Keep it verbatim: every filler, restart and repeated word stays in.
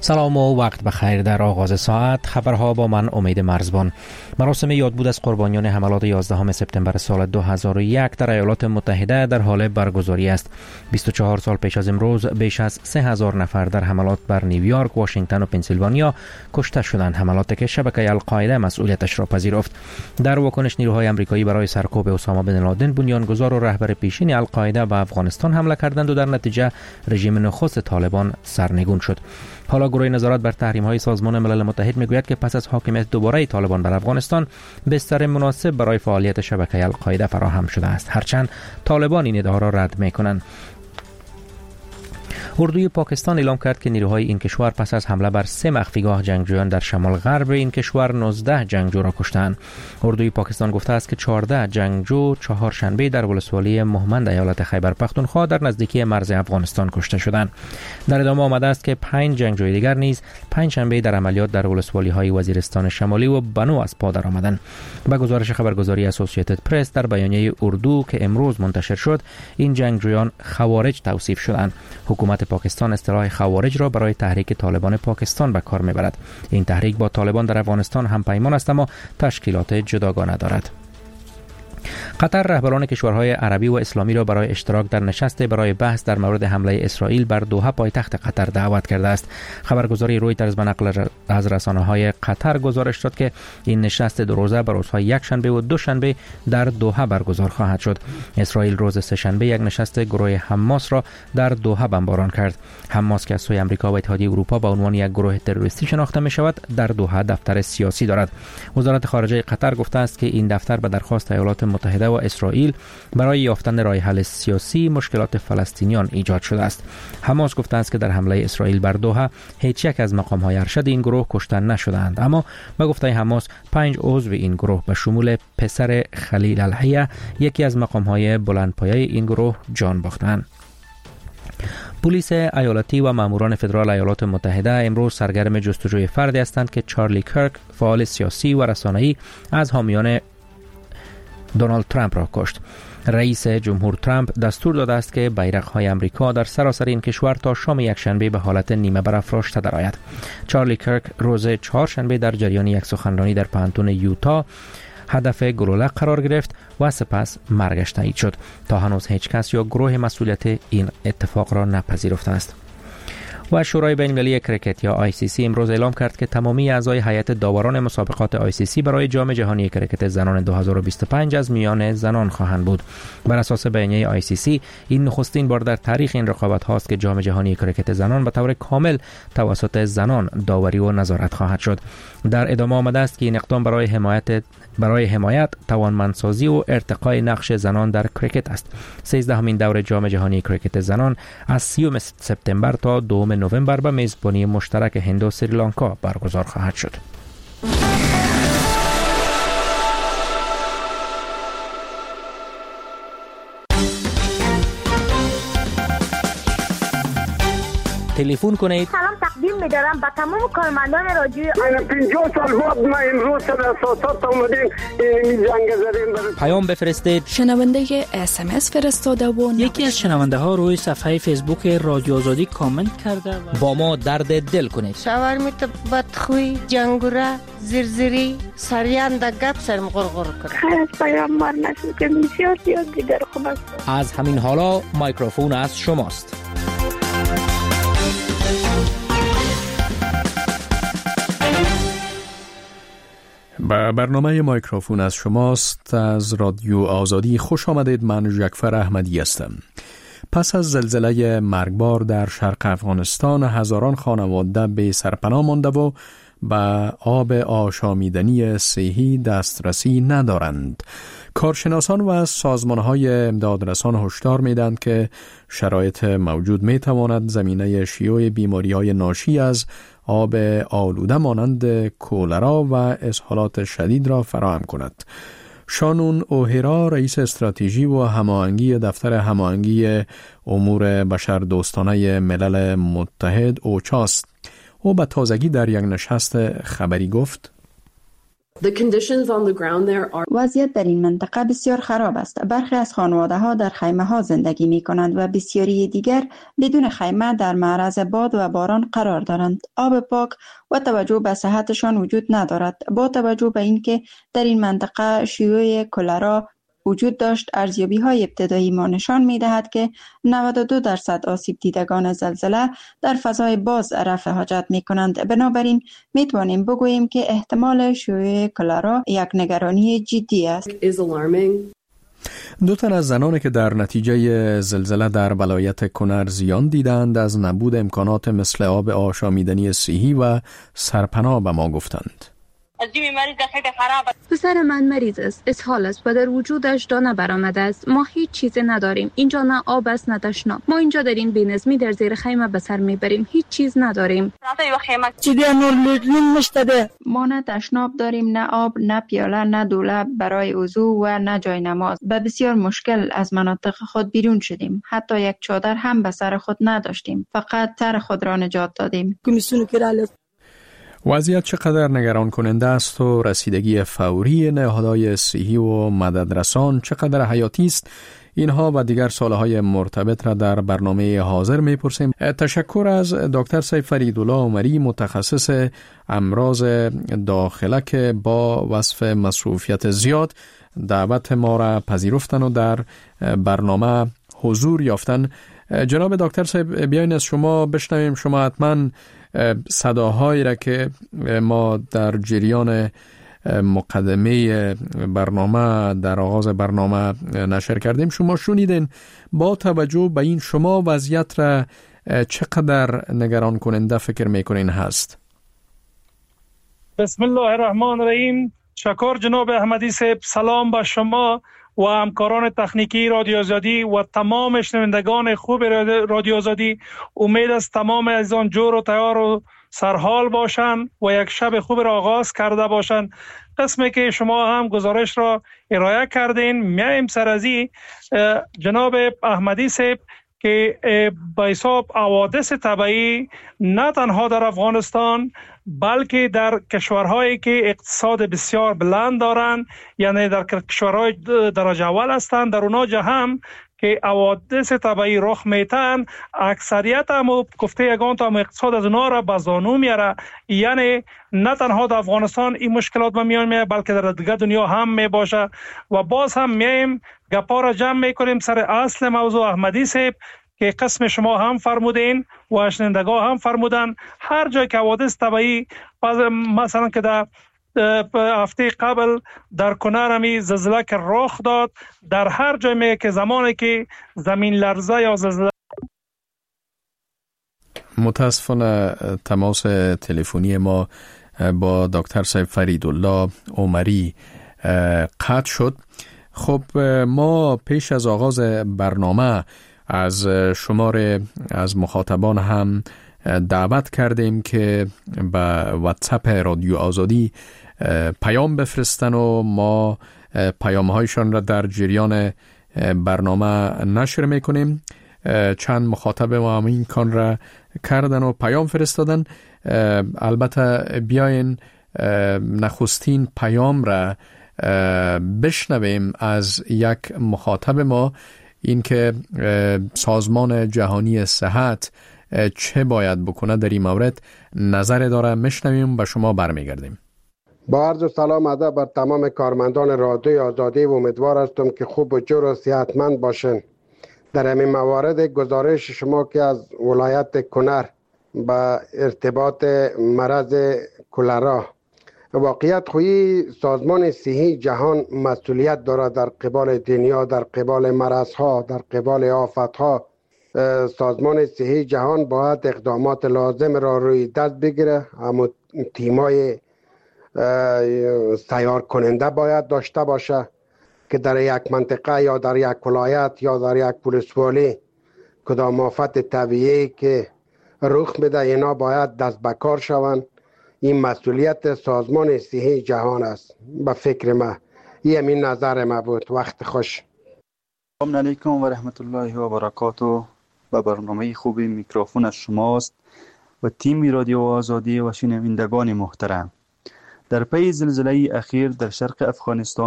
سلام و وقت بخیر. در آغاز ساعت خبرها با من امید مرزبان. مراسم یادبود از قربانیان حملات یازدهم سپتامبر سال دو هزار و یک در ایالات متحده در حال برگزاری است. بیست و چهار سال پیش از امروز بیش از سه هزار نفر در حملات بر نیویورک، واشنگتن و پنسیلوانیا کشته شدند، حملاتی که شبکه القاعده مسئولیتش را پذیرفت. در واکنش نیروهای آمریکایی برای سرکوب اسامه بن لادن، بنیانگذار و رهبر پیشین القاعده به افغانستان حمله کردند و در نتیجه رژیم نخست طالبان سرنگون شد. حالا گروه نظارت بر تحریم‌های سازمان ملل متحد میگوید که پس از حاکمیت دوباره طالبان بر افغانستان بستر مناسب برای فعالیت شبکه القاعده فراهم شده است، هرچند طالبان این ادعا را رد می‌کنند. اردوی پاکستان اعلام کرد که نیروهای این کشور پس از حمله بر سه مخفیگاه جنگجویان در شمال غرب این کشور نوزده جنگجو را کشتند. اردوی پاکستان گفته است که چهارده جنگجو چهارشنبه در ولسوالی مهمند ایالت خیبر پختونخوا در نزدیکی مرز افغانستان کشته شدند. در ادامه آمده است که پنج جنگجوی دیگر نیز پنجشنبه در عملیات در ولسوالی‌های وزیرستان شمالی و بنو از پا درآمدند. به گزارش خبرگزاری اسوسییتد پرس در بیانیه اردو که امروز منتشر شد، این جنگجویان خوارج توصیف شدند. حکومت پاکستان اصطلاح خوارج را برای تحریک طالبان پاکستان به کار میبرد. این تحریک با طالبان در افغانستان هم پیمان است اما تشکیلات جداگانه دارد. قطر رهبران کشورهای عربی و اسلامی را برای اشتراک در نشست برای بحث در مورد حمله اسرائیل بر دوحه پایتخت قطر دعوت کرده است. خبرگزاری رویترز به نقل از رسانه‌های قطر گزارش داد که این نشست دو روزه بر روزهای یک شنبه و دو شنبه در دوحه برگزار خواهد شد. اسرائیل روز سه شنبه یک نشست گروه حماس را در دوحه بمباران کرد. حماس که از سوی آمریکا و اتحادیه اروپا به عنوان یک گروه تروریستی شناخته می شود، در دوحه دفتر سیاسی دارد. وزارت خارجه قطر گفته است که این دفتر به درخواست ایالات متحده و اسرائیل برای یافتن راه حل سیاسی مشکلات فلسطینیان ایجاد شده است. حماس گفته است که در حمله اسرائیل بر دوحه هیچ یک از مقام‌های ارشد این گروه کشته نشدند، اما به گفته حماس پنج عضو این گروه به شمول پسر خلیل الحیه، یکی از مقام‌های بلندپایه این گروه، جان باختند. پلیس ایالتی و ماموران فدرال ایالات متحده امروز سرگرم جستجوی فردی هستند که چارلی کرک، فعال سیاسی و رسانه‌ای، از حامیان دونالد ترامپ را کشت. رئیس جمهور ترامپ دستور داده است که بیرق‌های آمریکا در سراسر این کشور تا شام یکشنبه به حالت نیمه برافراشته درآید. چارلی کرک روز چهارشنبه در جریان یک سخنرانی در پانتون یوتا هدف گلوله قرار گرفت و سپس مرگش تایید شد. تا هنوز هیچ کس یا گروه مسئولیت این اتفاق را نپذیرفته است. و شورای بین المللی کرکت یا آی سی سی امروز اعلام کرد که تمامی اعضای هیئت داوران مسابقات آی سی سی برای جام جهانی کرکت زنان دو هزار و بیست و پنج از میان زنان خواهند بود. بر اساس بیانیه آی سی سی این نخستین بار در تاریخ این رقابت هاست که جام جهانی کرکت زنان به طور کامل توسط زنان داوری و نظارت خواهد شد. در ادامه آمده است که این اقدام برای حمایت برای حمایت، توانمندسازی و ارتقای نقش زنان در کرکت است. سیزدهمین دور جام جهانی کرکت زنان از سیوم سپتامبر تا دوم نوامبر به میزبانی مشترک هند و سریلانکا برگزار خواهد شد. تلفن کنید. سلام تقدیم می‌دارم به تمام کارمندان رادیو. من پنجاه سال بعد ما امروز در اساسات اومدیم این جنگ زدیم. پیام بفرستید. شنونده اس ام اس فرستاده و یکی از شنونده ها روی صفحه فیسبوک رادیو آزادی کامنت کرده و با ما درد دل کنید. شاورمیت بدخوی، جنگوره، زرزری، سریان در گپ سرم غرغر کرد. خیلی از پیام مار نشد که بسیار زیاد دیگر خوب است. از همین حالا میکروفون از شماست. با برنامه میکروفون از شماست. از رادیو آزادی خوش آمدید. من جعفر احمدی هستم. پس از زلزله مرگبار در شرق افغانستان هزاران خانواده به سرپناه مانده و به آب آشامیدنی صحی دسترسی ندارند. کارشناسان و سازمان‌های امدادرسان هشدار می‌دهند که شرایط موجود می‌تواند زمینه شیوع بیماری‌های ناشی از آب آلوده مانند کولرا و اسهالات شدید را فراهم کند. شانون اوهرا رئیس استراتژی و هماهنگی دفتر هماهنگی امور بشردوستانه ملل متحد اوچاست. او به تازگی در یک نشست خبری گفت: وضعیت در این منطقه بسیار خراب است. برخی از خانواده ها در خیمه ها زندگی می کنند و بسیاری دیگر بدون خیمه در معرض باد و باران قرار دارند. آب پاک و توجه به صحتشان وجود ندارد. با توجه به اینکه در این منطقه شیوع کلرا وجود داشت، ارزیابی های ابتدایی ما نشان می دهد که نود و دو درصد آسیب دیدگان زلزله در فضای باز رفع حاجت می کنند. بنابراین می توانیم بگوییم که احتمال شیوع کلرا یک نگرانی جدی است. دو تن از زنانی که در نتیجه زلزله در ولایت کنر زیان دیدند از نبود امکانات مثل آب آشامیدنی صحی و سرپناه به ما گفتند. پسر من مریض است، اسهال است و در وجودش دانه برآمده است. ما هیچ چیزی نداریم. اینجا نه آب است نه تشناب. ما اینجا در این بی‌نظمی در زیر خیمه به سر میبریم. هیچ چیز نداریم. ما نه تشناب داریم، نه آب، نه پیاله، نه دولاب برای وضو و نه جای نماز. به بسیار مشکل از مناطق خود بیرون شدیم. حتی یک چادر هم به سر خود نداشتیم. فقط سر خود را نجات دادیم. وضعیت چقدر نگران کننده است و رسیدگی فوری نهادهای صحی و مددرسان چقدر حیاتی است، اینها و دیگر سوالهای مرتبط را در برنامه حاضر میپرسیم. تشکر از دکتر سید فریدالله عمری، متخصص امراض داخله که با وصف مصروفیت زیاد دعوت ما را پذیرفتن و در برنامه حضور یافتن. جناب دکتر صاحب، بیاین از شما بشنویم. شما حتما صداهایی را که ما در جریان مقدمه برنامه در آغاز برنامه نشر کردیم شما شنیدین. با توجه به این شما وضعیت را چقدر نگران کننده فکر میکنین هست؟ بسم الله الرحمن الرحیم. شکر جناب احمدی صاحب. سلام به شما و همکاران تکنیکی رادیو آزادی و تمام شنوندگان خوب رادیو آزادی. امید است تمام عزیزان جور و تیار و سرحال باشند و یک شب خوب را آغاز کرده باشند. قسمی که شما هم گزارش را ارائه کردین، میایم سر از این جناب احمدی صاحب که به حساب حوادث طبیعی نه تنها در افغانستان بلکه در کشورهایی که اقتصاد بسیار بلند دارند، یعنی در کشورهای درجه اول هستند، در اونجا هم که حوادث طبیعی رخ میتن، اکثریت هم گفته یگان تا اقتصاد از اونها را به زانو میاره. یعنی نه تنها در افغانستان این مشکلات به میان میاد بلکه در دیگر دنیا هم میباشه. و باز هم میایم گپا را جمع میکنیم سر اصل موضوع. احمدی صاحب که قسم شما هم فرمودین و شنوندگان هم فرمودن، هر جای که حوادث طبیعی مثلا که در هفته قبل در کنر همی زلزله که رخ داد، در هر جای می که زمانی که زمین لرزه یا زلزله. متاسفانه تماس تلفنی ما با دکتر سید فریدالله عمری قطع شد. خب ما پیش از آغاز برنامه از شمار از مخاطبان هم دعوت کردیم که به واتساپ رادیو آزادی پیام بفرستن و ما پیام هایشان را در جریان برنامه نشر میکنیم. چند مخاطب ما هم این کار را کردن و پیام فرستادن. البته بیاین نخستین پیام را بشنویم از یک مخاطب ما، این که سازمان جهانی صحت چه باید بکنه در این مورد نظر داره. میشنویم و شما برمیگردیم. با عرض سلام ادب بر تمام کارمندان رادیو آزادی و امیدوار هستم که خوب و جور و صحتمند باشن. در همین موارد گزارش شما که از ولایت کنر با ارتباط مرض کلرا، واقعیت خویی سازمان صحی جهان مسئولیت دارد در قبال دنیا، در قبال مرضها، در قبال آفتها. سازمان صحی جهان باید اقدامات لازم را روی دست بگیره. اما تیمای سیار کننده باید داشته باشه که در یک منطقه یا در یک ولایت یا در یک ولسوالی کدام آفت طبیعی که رخ میده اینا باید دست به کار شوند. این مسئولیت سازمان صحی جهان است. به فکر ما این همین نظر ما بود. وقت خوش. سلام علیکم و رحمت الله و برکاته. به برنامه خوبی میکروفون از شماست و تیم رادیو آزادی و شنوندگان محترم. در پی زلزله اخیر در شرق افغانستان